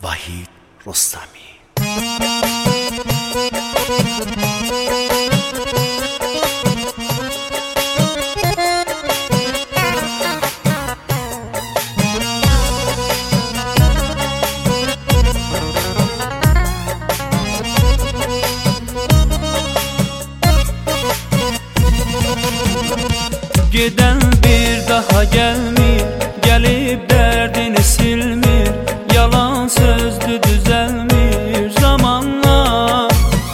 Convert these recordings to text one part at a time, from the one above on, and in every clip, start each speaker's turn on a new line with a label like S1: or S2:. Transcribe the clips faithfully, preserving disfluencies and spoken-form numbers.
S1: Vahid Rostami.
S2: Geden bir daha gelmir, gelip derdini silmir. Yalan sözdü düzelmir zamanla.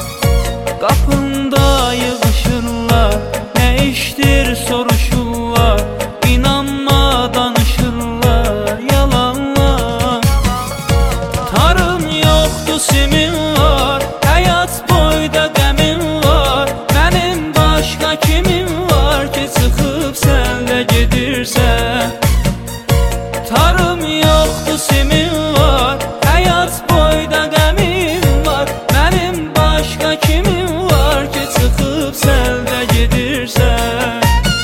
S2: Kapında yığışırlar, ne iştir soruşurlar. İnanma danışırlar yalanla. Tarım yoktu simin var, hayat boyda qəmin var. Benim başka kimim var ki çıkıp senle gedirsen? Tarım yoktu simin var, hayat boyda qəmin var. Benim başka kimim var ki çıkıp senle gedirsen?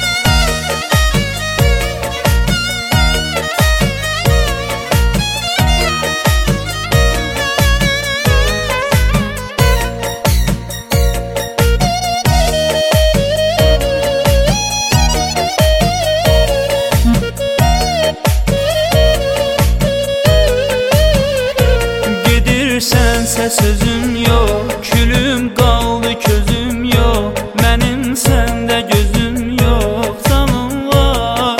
S2: Sensə sözüm yok, külüm qaldı közüm yok. Mənim səndə gözüm yok, canım var.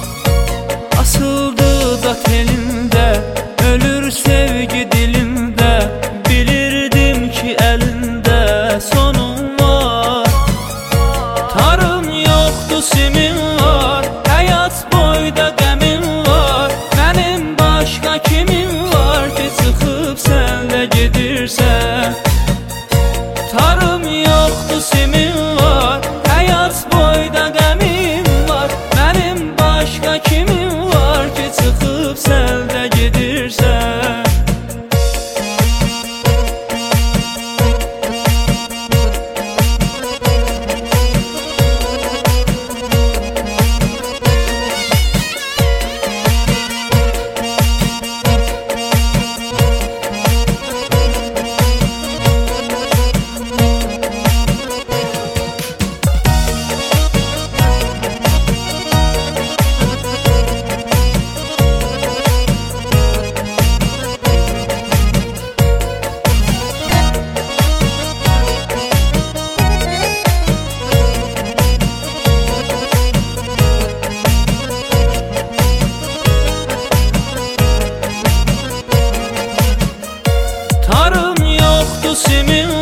S2: Asıldı da telində, ölür sevgi dilimdə. Bilirdim ki əlində sonum var. Tarım yoktu simin var, hayat boyda qəmin var. Mənim başka kimim var ki çıkıp senle gedirsen? Tarım yoktu simin var, hayat boyda qəmin var. Benim başka kimim var ki çıkıp senle gedirsen? Simin